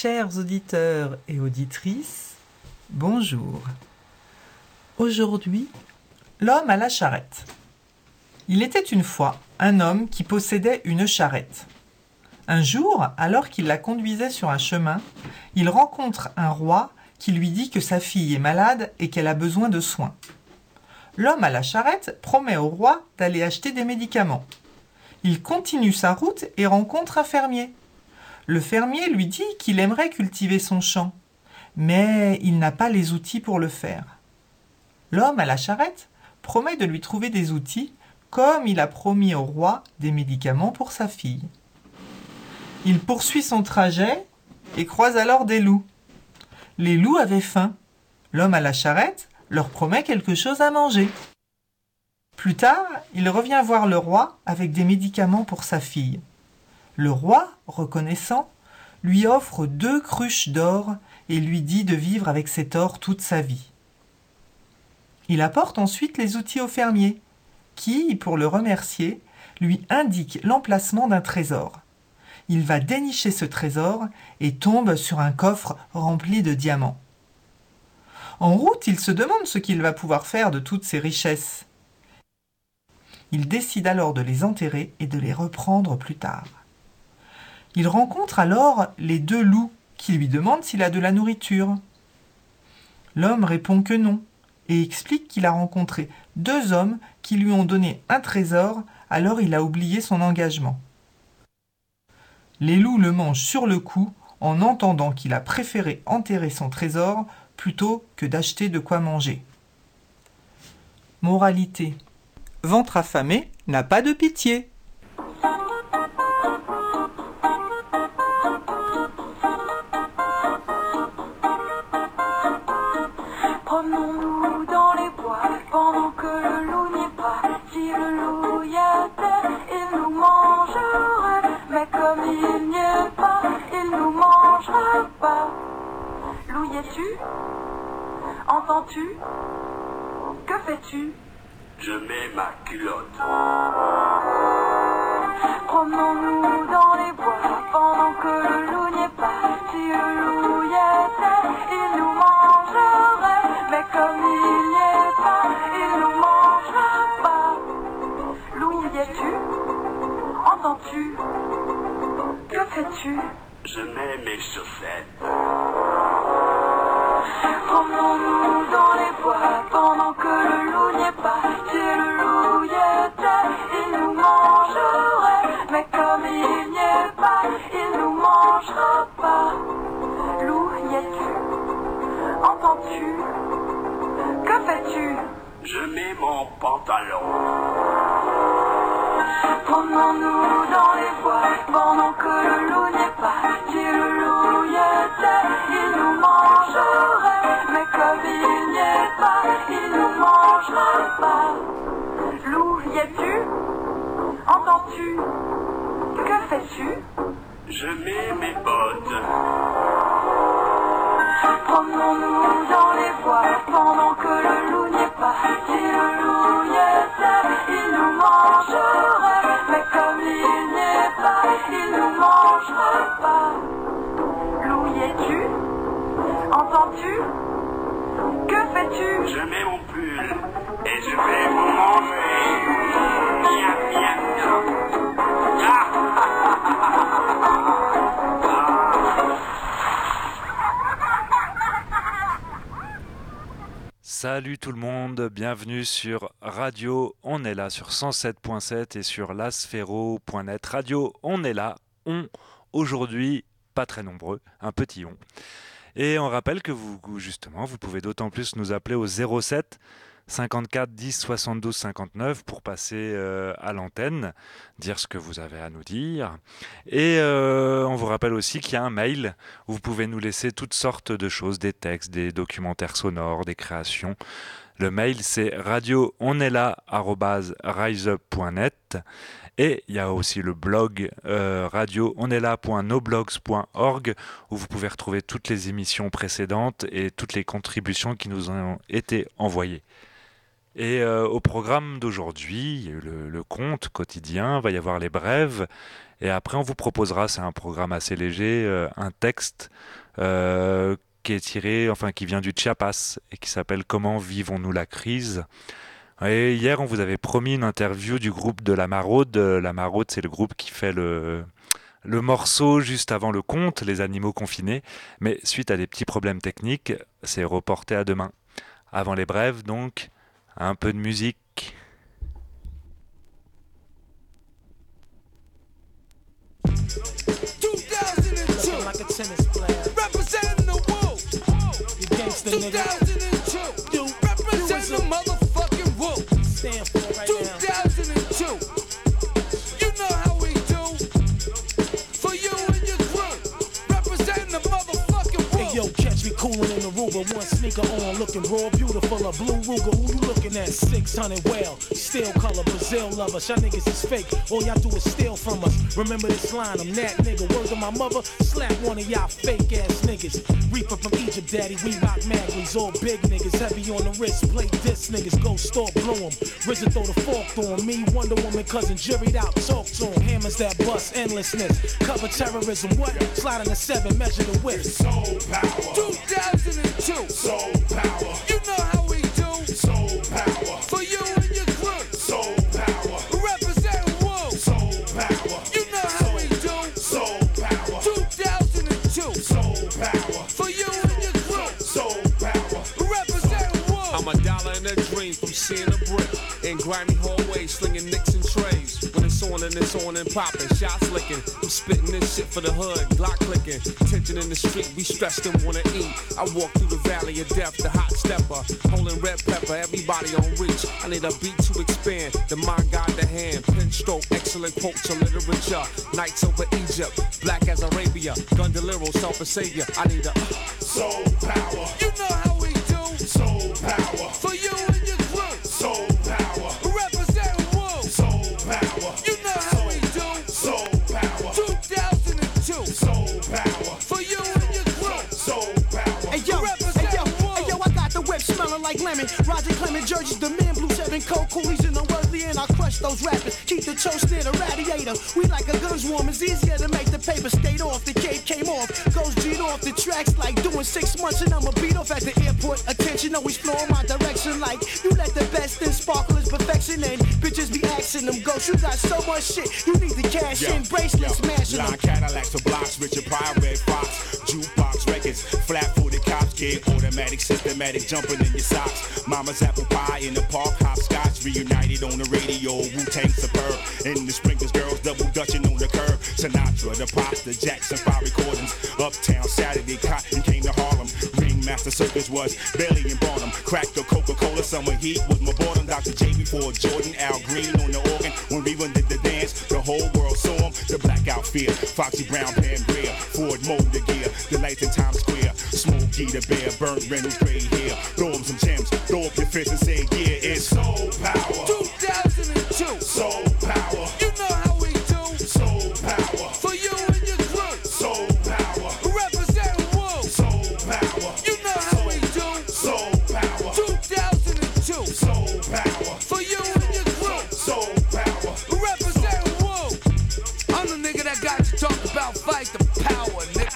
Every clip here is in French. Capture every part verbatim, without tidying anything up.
Chers auditeurs et auditrices, bonjour. Aujourd'hui, l'homme à la charrette. Il était une fois un homme qui possédait une charrette. Un jour, alors qu'il la conduisait sur un chemin, il rencontre un roi qui lui dit que sa fille est malade et qu'elle a besoin de soins. L'homme à la charrette promet au roi d'aller acheter des médicaments. Il continue sa route et rencontre un fermier. Le fermier lui dit qu'il aimerait cultiver son champ, mais il n'a pas les outils pour le faire. L'homme à la charrette promet de lui trouver des outils, comme il a promis au roi des médicaments pour sa fille. Il poursuit son trajet et croise alors des loups. Les loups avaient faim. L'homme à la charrette leur promet quelque chose à manger. Plus tard, il revient voir le roi avec des médicaments pour sa fille. Le roi, reconnaissant, lui offre deux cruches d'or et lui dit de vivre avec cet or toute sa vie. Il apporte ensuite les outils au fermier, qui, pour le remercier, lui indique l'emplacement d'un trésor. Il va dénicher ce trésor et tombe sur un coffre rempli de diamants. En route, il se demande ce qu'il va pouvoir faire de toutes ces richesses. Il décide alors de les enterrer et de les reprendre plus tard. Il rencontre alors les deux loups qui lui demandent s'il a de la nourriture. L'homme répond que non et explique qu'il a rencontré deux hommes qui lui ont donné un trésor, alors il a oublié son engagement. Les loups le mangent sur le coup en entendant qu'il a préféré enterrer son trésor plutôt que d'acheter de quoi manger. Moralité. Ventre affamé n'a pas de pitié. Promenons-nous dans les bois pendant que le loup n'y est pas. Si le loup y était, il nous mangerait. Mais comme il n'y est pas, il nous mangera pas. Loup y es-tu? Entends-tu? Que fais-tu? Je mets ma culotte. Promenons-nous dans les bois pendant que le loup n'y est pas. Si le loup y était, il nous mangerait. Mais comme il n'y est pas, il nous mangera pas. Loup y es-tu? Entends-tu? Que fais-tu? Je mets mes chaussettes. Promenons-nous dans les bois pendant que le loup n'y est pas. Si le loup y était, il nous mangerait. Mais comme il n'y est pas, il nous mangera pas. Loup y es-tu? Entends-tu? Que fais-tu? Je mets mon pantalon. Promenons-nous dans les bois pendant que le loup n'y est pas. Si le loup y était, il nous mangerait. Mais comme il n'y est pas, il nous mangera pas. Loup y es-tu? Entends-tu? Que fais-tu? Je mets mes bottes. Promenons-nous dans les bois pendant que le loup n'y est pas. Si le loup y était, il nous mangerait. Mais comme il n'y est pas, il nous mangera pas. Loup y es-tu? Entends-tu? Que fais-tu? Je mets mon pull et je vais vous manger. Miam, miam, miam. Ah, ah, ah, ah, ah, ah. Salut tout le monde, bienvenue sur Radio On est là sur cent sept point sept et sur lasfero point net. Radio On est là, on, aujourd'hui, pas très nombreux, un petit on. Et on rappelle que vous, justement, vous pouvez d'autant plus nous appeler au zéro sept cinquante-quatre dix soixante-douze cinquante-neuf pour passer euh, à l'antenne, dire ce que vous avez à nous dire. Et euh, on vous rappelle aussi qu'il y a un mail où vous pouvez nous laisser toutes sortes de choses, des textes, des documentaires sonores, des créations. Le mail c'est radio on est là arobase riseup point net. Et il y a aussi le blog euh, radio on est là point noblogs point org où vous pouvez retrouver toutes les émissions précédentes et toutes les contributions qui nous ont été envoyées. Et euh, au programme d'aujourd'hui, il y a eu le, le conte quotidien, va y avoir les brèves, Et après, on vous proposera, c'est un programme assez léger, euh, un texte euh, qui est tiré, enfin qui vient du Chiapas et qui s'appelle Comment vivons-nous la crise? Et hier, on vous avait promis une interview du groupe de La Maraude. La Maraude, c'est le groupe qui fait le, le morceau juste avant le conte, Les animaux confinés. Mais suite à des petits problèmes techniques, c'est reporté à demain. Avant les brèves, donc, un peu de musique. two thousand two, represent the motherfucking Woo. two thousand two, you know how we do. For you and your crew, represent the motherfucking Woo. Hey yo, catch me coolin' in the Ruger, one sneaker on, looking raw, beautiful, a blue Ruger. Who you looking at? six hundred well, steel color, Brazil lover. Y'all niggas is fake, all y'all do is steal from us. Remember this line, I'm that nigga. Word to my mother, slap one of y'all fake ass niggas. Reaper from Egypt, daddy, we rock Magleys, all big niggas, heavy on the wrist. Play this niggas, go store, blow 'em. R Z A throw the fork on me, Wonder Woman, cousin Jerry'd out, talk to 'em. Hammers that bust, endlessness, cover terrorism, what? Slide on the seven, measure the width. Soul power. two thousand two. Soul power. You know how we do. Soul power. For you and your crew. Soul power. Represent Woo. Soul power. You know how we do. Soul power. two thousand two. Soul power. For you and your crew. Soul power. Represent Woo. I'm a dollar in a dream from seeing a brick in grimy hallways, slinging nicks and trays. When it's on and it's on and popping, shots licking. I'm spitting this shit for the hood, Glock clicking. Tension in the street, we stressed and wanna eat. I walk through the valley of death, the hot stepper, holding red pepper, everybody on reach. I need a beat to expand, the mind guide the hand. Pen stroke, excellent quotes of literature. Nights over Egypt, black as Arabia. Gondolero, self a savior. I need a uh, soul power. You know how we do. Soul power. For you and your crew. Soul power. Represent Woo. Soul power. You know how we do. Soul power. two thousand two. Soul power. For you and your crew. Soul power. Hey yo, Represent hey yo, Woo. hey yo, I got the whip smelling like lemon. Roger Clement jerseys, the men blue seven cold coolies and unworthy, and I crush those rappers. Keep the toast near the radiator. We like a guns warm, it's easier to make the paper skate off. The cape came off, goes G'd off the tracks like doing six months, and I'ma beat off at the airport. Attention always flowing my direction like you let the best in sparklers perfection, and bitches be asking them ghosts. You got so much shit, you need to cash Yo, in bracelets, yo, smashing them. Line Cadillacs for blocks, Richard Pryor, Red Fox, jukebox records, flat-footed cops, kid, automatic, systematic, jumping in your socks. Mama's apple pie in the park, hopscotch, reunited on the radio, Wu-Tang superb. In the sprinklers, girls double dutching on the curb. Sinatra, the Pops, the Jackson five recordings. Uptown Saturday, Cotton came to Harlem. Ringmaster Circus was Bailey and Barnum. Cracked the Coca-Cola, summer heat was my boredom. Doctor J before Jordan, Al Green on the organ. When Reba did the dance, the whole world saw him. The blackout fear, Foxy Brown, Pangrea, Ford motor gear, the lights in Times Square. Smokey the Bear, burnt Reynolds gray hair. Throw him some gems, throw up your fist and say, yeah, it's soul power. two thousand two. Soul power. You know how we do. Soul power. For you and your crew. Soul power. Represent Woo. Soul power. You know how we do. Soul power. two thousand two. Soul power. For you and your crew. Soul power. Represent Woo. I'm the nigga that got you talk about fight the power, nigga.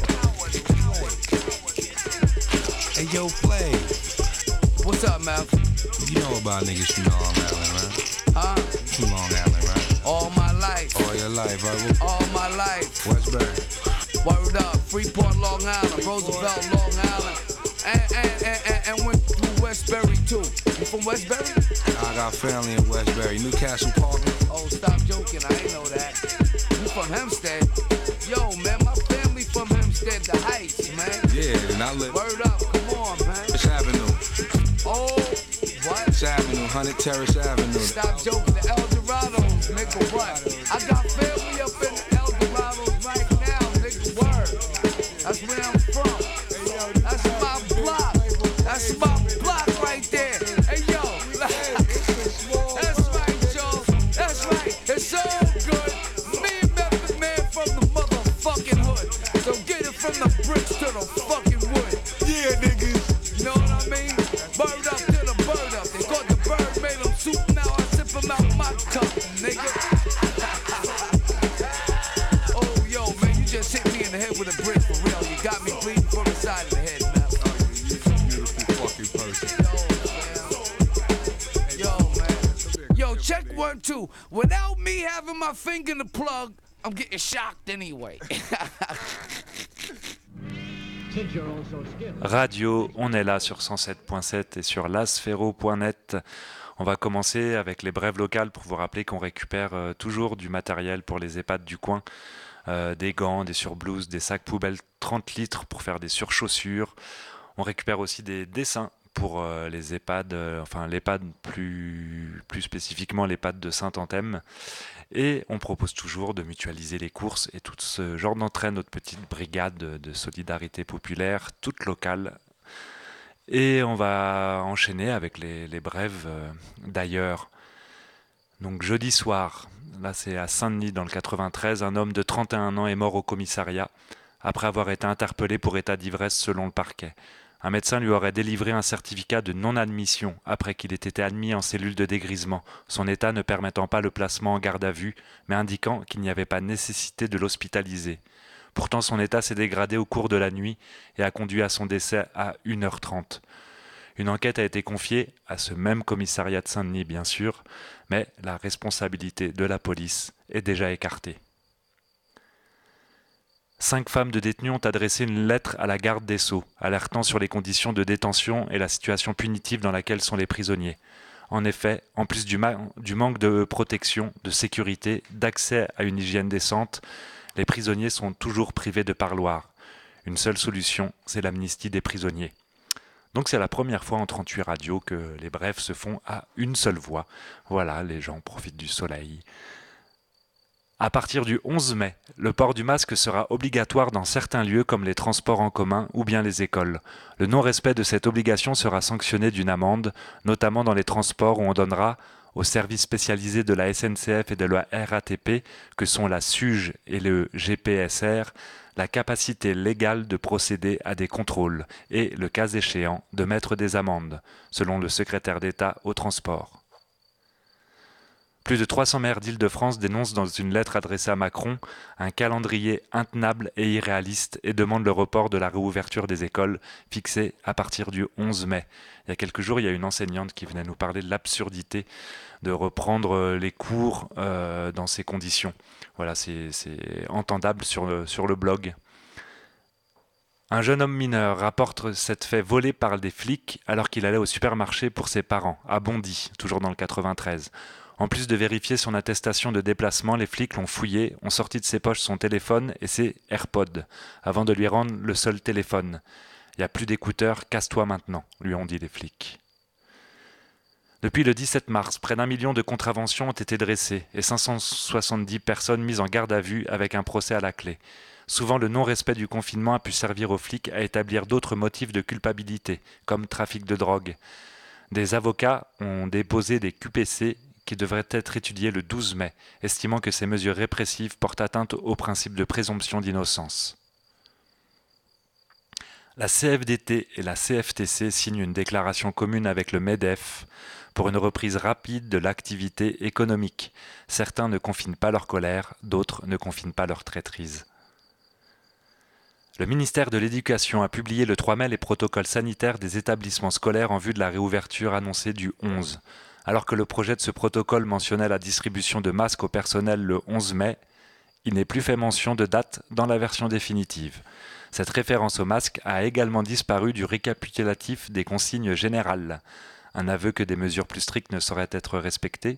Hey yo, Flay. What's up, man? You know about niggas from Long Island, right? Huh? From Long Island, right? All my life. All your life, right? All my life. Westbury. Word up. Freeport, Long Island. Roosevelt, Long Island. And, and, and, and, and went through Westbury, too. You from Westbury? I got family in Westbury. Newcastle Park. Oh, stop joking. I ain't know that. You from Hempstead? Yo, man, my family from Hempstead, the Heights, man. Yeah, and I live. Word up. Come on, man. Which Avenue? Oh, what? Which Avenue? one hundred Terrace Avenue. Stop joking. The El Dorados, nigga, what? I got family up in the El Dorados right now, nigga, word. That's where I'm from. That's my block. That's my block right there. Hey, yo. That's right, yo. That's right. It's all good. Me and Memphis Man from the motherfucking hood. So get it from the bricks to the fucking wood. Yeah, niggas. You know what I mean? Bird up to the bird up. They caught the bird, made them soup. Now I sip them out my cup, nigga. yo, you got me bleeding from the side of the head, man. Beautiful fucking person. Yo, man. Yo, check one, two. Without me having my finger in the plug, I'm getting shocked anyway. Radio, on est là sur cent sept point sept et sur lasfero point net. On va commencer avec les brèves locales pour vous rappeler qu'on récupère euh, toujours du matériel pour les EHPAD du coin. Euh, des gants, des surblouses, des sacs poubelles trente litres pour faire des surchaussures. On récupère aussi des dessins pour euh, les EHPAD, euh, enfin l'EHPAD plus, plus spécifiquement l'EHPAD de Saint-Anthème. Et on propose toujours de mutualiser les courses et tout ce genre d'entraide, notre petite brigade de, de solidarité populaire, toute locale. Et on va enchaîner avec les, les brèves euh, d'ailleurs. Donc jeudi soir, là c'est à Saint-Denis dans le quatre-vingt-treize, un homme de trente et un ans est mort au commissariat après avoir été interpellé pour état d'ivresse selon le parquet. Un médecin lui aurait délivré un certificat de non-admission après qu'il ait été admis en cellule de dégrisement, son état ne permettant pas le placement en garde à vue, mais indiquant qu'il n'y avait pas nécessité de l'hospitaliser. Pourtant son état s'est dégradé au cours de la nuit et a conduit à son décès à une heure trente. Une enquête a été confiée à ce même commissariat de Saint-Denis bien sûr, mais la responsabilité de la police est déjà écartée. Cinq femmes de détenus ont adressé une lettre à la garde des Sceaux, alertant sur les conditions de détention et la situation punitive dans laquelle sont les prisonniers. En effet, en plus du, ma- du manque de protection, de sécurité, d'accès à une hygiène décente, les prisonniers sont toujours privés de parloir. Une seule solution, c'est l'amnistie des prisonniers. Donc c'est la première fois en trente-huit radios que les brèves se font à une seule voix. Voilà, les gens profitent du soleil. À partir du onze mai, le port du masque sera obligatoire dans certains lieux comme les transports en commun ou bien les écoles. Le non-respect de cette obligation sera sanctionné d'une amende, notamment dans les transports où on donnera aux services spécialisés de la S N C F et de la R A T P, que sont la S U G et le G P S R, la capacité légale de procéder à des contrôles et, le cas échéant, de mettre des amendes, selon le secrétaire d'État au transport. Plus de trois cents maires d'Île-de-France dénoncent dans une lettre adressée à Macron un calendrier intenable et irréaliste et demandent le report de la réouverture des écoles fixée à partir du onze mai. Il y a quelques jours, il y a une enseignante qui venait nous parler de l'absurdité de reprendre les cours euh, dans ces conditions. Voilà, c'est, c'est entendable sur le, sur le blog. Un jeune homme mineur rapporte s'être fait voler par des flics alors qu'il allait au supermarché pour ses parents, à Bondy, toujours dans le quatre-vingt-treize. En plus de vérifier son attestation de déplacement, les flics l'ont fouillé, ont sorti de ses poches son téléphone et ses AirPods, avant de lui rendre le seul téléphone. « Il n'y a plus d'écouteurs, casse-toi maintenant », lui ont dit les flics. Depuis le dix-sept mars, près d'un million de contraventions ont été dressées et cinq cent soixante-dix personnes mises en garde à vue avec un procès à la clé. Souvent, le non-respect du confinement a pu servir aux flics à établir d'autres motifs de culpabilité, comme trafic de drogue. Des avocats ont déposé des Q P C qui devrait être étudié le douze mai, estimant que ces mesures répressives portent atteinte au principe de présomption d'innocence. La C F D T et la C F T C signent une déclaration commune avec le MEDEF pour une reprise rapide de l'activité économique. Certains ne confinent pas leur colère, d'autres ne confinent pas leur traîtrise. Le ministère de l'Éducation a publié le trois mai les protocoles sanitaires des établissements scolaires en vue de la réouverture annoncée du onze. Alors que le projet de ce protocole mentionnait la distribution de masques au personnel le onze mai, il n'est plus fait mention de date dans la version définitive. Cette référence au masque a également disparu du récapitulatif des consignes générales. Un aveu que des mesures plus strictes ne sauraient être respectées.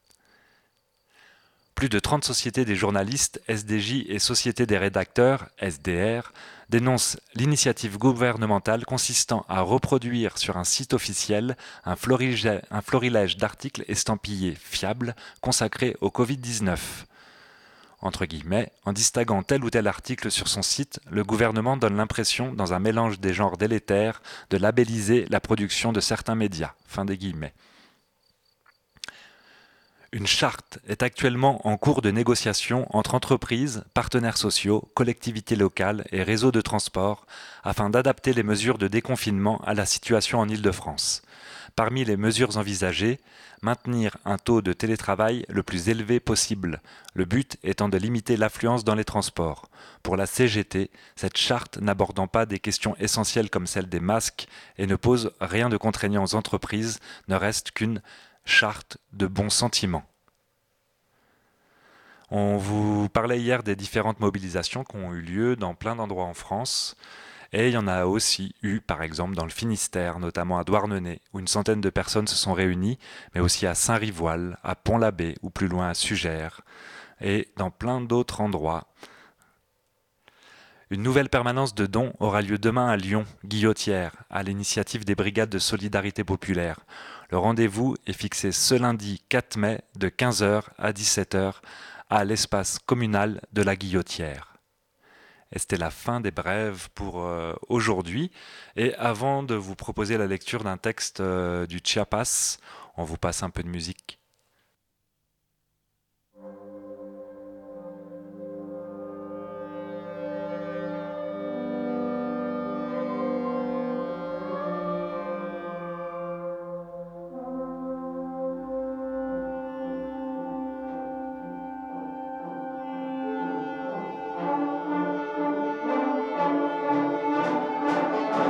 Plus de trente sociétés des journalistes, S D J et sociétés des rédacteurs, S D R, dénoncent l'initiative gouvernementale consistant à reproduire sur un site officiel un florilège, un florilège d'articles estampillés fiables consacrés au covid dix-neuf. Entre guillemets, en distinguant tel ou tel article sur son site, le gouvernement donne l'impression, dans un mélange des genres délétères, de labelliser la production de certains médias. Fin des guillemets. Une charte est actuellement en cours de négociation entre entreprises, partenaires sociaux, collectivités locales et réseaux de transport afin d'adapter les mesures de déconfinement à la situation en Île-de-France. Parmi les mesures envisagées, maintenir un taux de télétravail le plus élevé possible, le but étant de limiter l'affluence dans les transports. Pour la C G T, cette charte n'abordant pas des questions essentielles comme celle des masques et ne pose rien de contraignant aux entreprises, ne reste qu'une charte de bons sentiments. On vous parlait hier des différentes mobilisations qui ont eu lieu dans plein d'endroits en France. Et il y en a aussi eu, par exemple, dans le Finistère, notamment à Douarnenez, où une centaine de personnes se sont réunies, mais aussi à Saint-Rivoal, à Pont-l'Abbé, ou plus loin à Sugères, et dans plein d'autres endroits. Une nouvelle permanence de dons aura lieu demain à Lyon, Guillotière, à l'initiative des brigades de solidarité populaire. Le rendez-vous est fixé ce lundi quatre mai de quinze heures à dix-sept heures à l'espace communal de la Guillotière. Et c'était la fin des brèves pour euh, aujourd'hui. Et avant de vous proposer la lecture d'un texte euh, du Chiapas, on vous passe un peu de musique.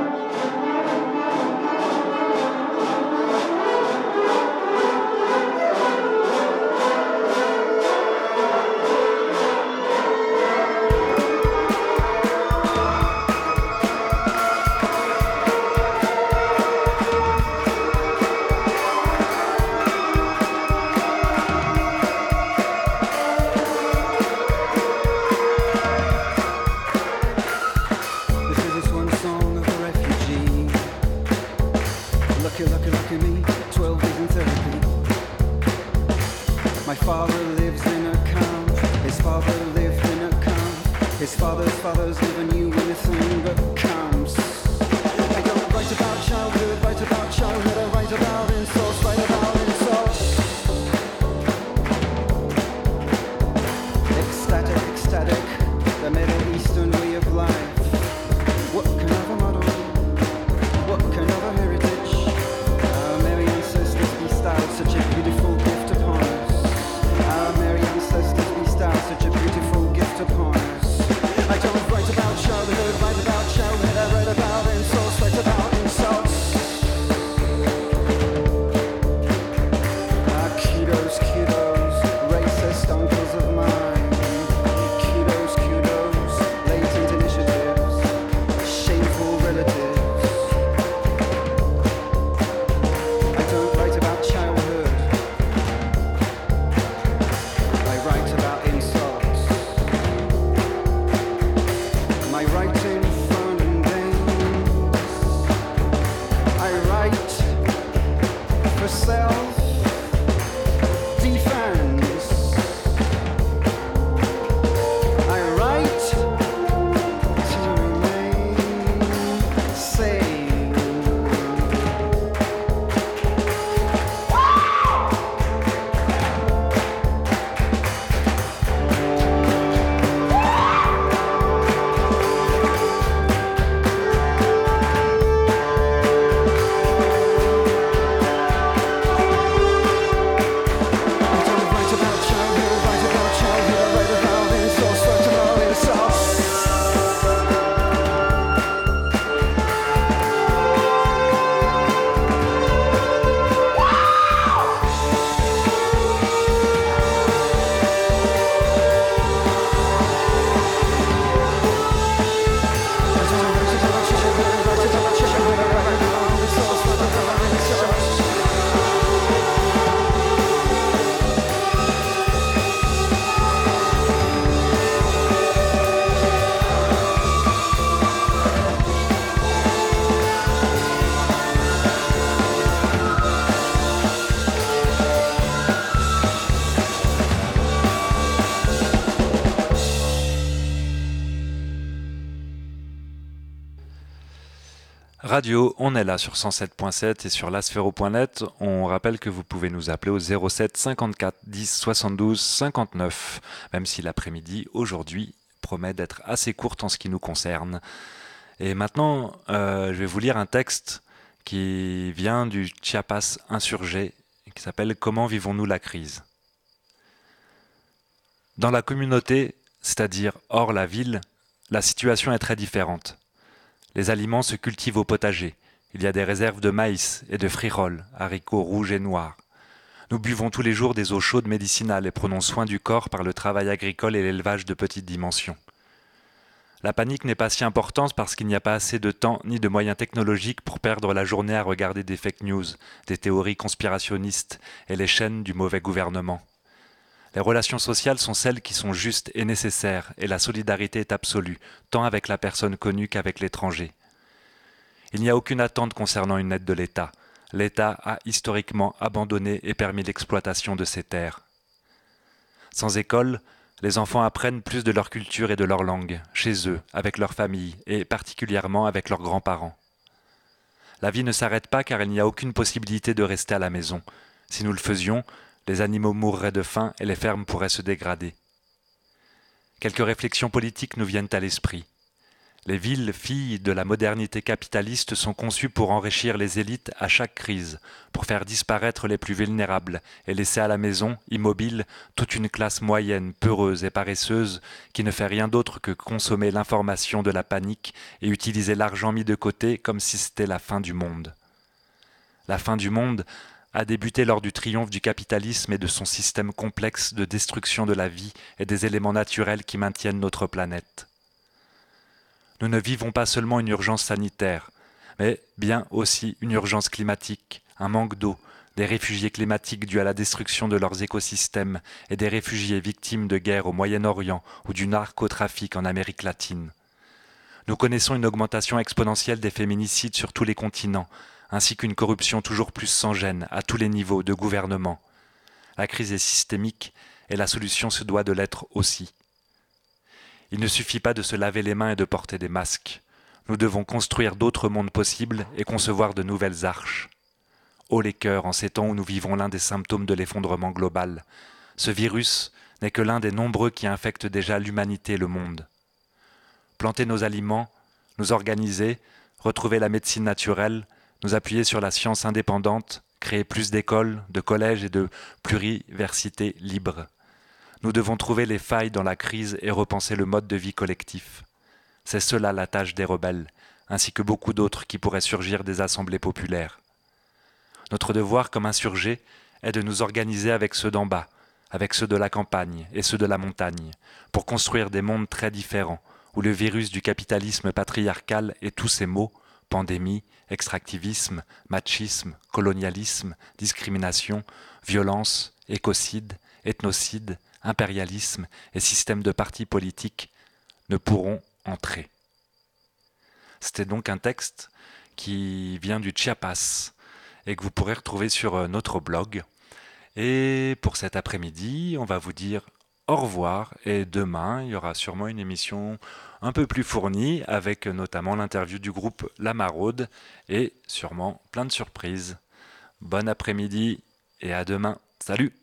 Thank Radio, on est là sur cent sept point sept et sur lasfero point net. On rappelle que vous pouvez nous appeler au zéro sept cinquante-quatre dix soixante-douze cinquante-neuf, même si l'après-midi, aujourd'hui, promet d'être assez courte en ce qui nous concerne. Et maintenant, euh, je vais vous lire un texte qui vient du Chiapas insurgé, qui s'appelle « Comment vivons-nous la crise ?» Dans la communauté, c'est-à-dire hors la ville, la situation est très différente. Les aliments se cultivent au potager. Il y a des réserves de maïs et de frijoles, haricots rouges et noirs. Nous buvons tous les jours des eaux chaudes médicinales et prenons soin du corps par le travail agricole et l'élevage de petites dimensions. La panique n'est pas si importante parce qu'il n'y a pas assez de temps ni de moyens technologiques pour perdre la journée à regarder des fake news, des théories conspirationnistes et les chaînes du mauvais gouvernement. Les relations sociales sont celles qui sont justes et nécessaires, et la solidarité est absolue, tant avec la personne connue qu'avec l'étranger. Il n'y a aucune attente concernant une aide de l'État. L'État a historiquement abandonné et permis l'exploitation de ces terres. Sans école, les enfants apprennent plus de leur culture et de leur langue, chez eux, avec leur famille, et particulièrement avec leurs grands-parents. La vie ne s'arrête pas car il n'y a aucune possibilité de rester à la maison. Si nous le faisions, les animaux mourraient de faim et les fermes pourraient se dégrader. Quelques réflexions politiques nous viennent à l'esprit. Les villes, filles de la modernité capitaliste, sont conçues pour enrichir les élites à chaque crise, pour faire disparaître les plus vulnérables et laisser à la maison, immobile, toute une classe moyenne, peureuse et paresseuse, qui ne fait rien d'autre que consommer l'information de la panique et utiliser l'argent mis de côté comme si c'était la fin du monde. La fin du monde a débuté lors du triomphe du capitalisme et de son système complexe de destruction de la vie et des éléments naturels qui maintiennent notre planète. Nous ne vivons pas seulement une urgence sanitaire, mais bien aussi une urgence climatique, un manque d'eau, des réfugiés climatiques dus à la destruction de leurs écosystèmes et des réfugiés victimes de guerres au Moyen-Orient ou du narcotrafic en Amérique latine. Nous connaissons une augmentation exponentielle des féminicides sur tous les continents, ainsi qu'une corruption toujours plus sans gêne à tous les niveaux de gouvernement. La crise est systémique et la solution se doit de l'être aussi. Il ne suffit pas de se laver les mains et de porter des masques. Nous devons construire d'autres mondes possibles et concevoir de nouvelles arches. Haut les cœurs en ces temps où nous vivons l'un des symptômes de l'effondrement global. Ce virus n'est que l'un des nombreux qui infectent déjà l'humanité et le monde. Planter nos aliments, nous organiser, retrouver la médecine naturelle, nous appuyer sur la science indépendante, créer plus d'écoles, de collèges et de pluriversités libres. Nous devons trouver les failles dans la crise et repenser le mode de vie collectif. C'est cela la tâche des rebelles, ainsi que beaucoup d'autres qui pourraient surgir des assemblées populaires. Notre devoir comme insurgés est de nous organiser avec ceux d'en bas, avec ceux de la campagne et ceux de la montagne, pour construire des mondes très différents, où le virus du capitalisme patriarcal et tous ses maux, pandémie, extractivisme, machisme, colonialisme, discrimination, violence, écocide, ethnocide, impérialisme et système de partis politiques ne pourront entrer. C'était donc un texte qui vient du Chiapas et que vous pourrez retrouver sur notre blog. Et pour cet après-midi, on va vous dire au revoir et demain, il y aura sûrement une émission un peu plus fournie avec notamment l'interview du groupe La Maraude et sûrement plein de surprises. Bon après-midi et à demain. Salut!